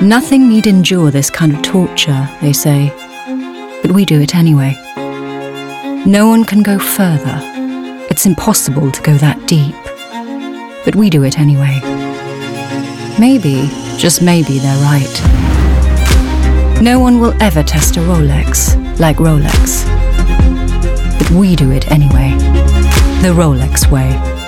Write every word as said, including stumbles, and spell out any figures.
Nothing need endure this kind of torture, they say, but we do it anyway. No one can go further. It's impossible to go that deep, but we do it anyway. Maybe, just maybe, they're right. No one will ever test a Rolex like Rolex, but we do it anyway, the Rolex way.